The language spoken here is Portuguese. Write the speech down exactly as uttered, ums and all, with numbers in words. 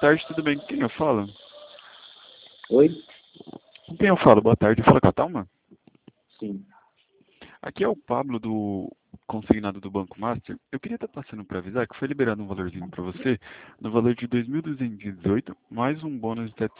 tarde, tudo bem? Com quem eu falo? Oi? Com quem eu falo? Boa tarde, fala com a Thalma? Sim. Aqui é o Pablo do consignado do Banco Master. Eu queria estar passando para avisar que foi liberado um valorzinho para você, no valor de dois mil duzentos e dezoito, mais um bônus de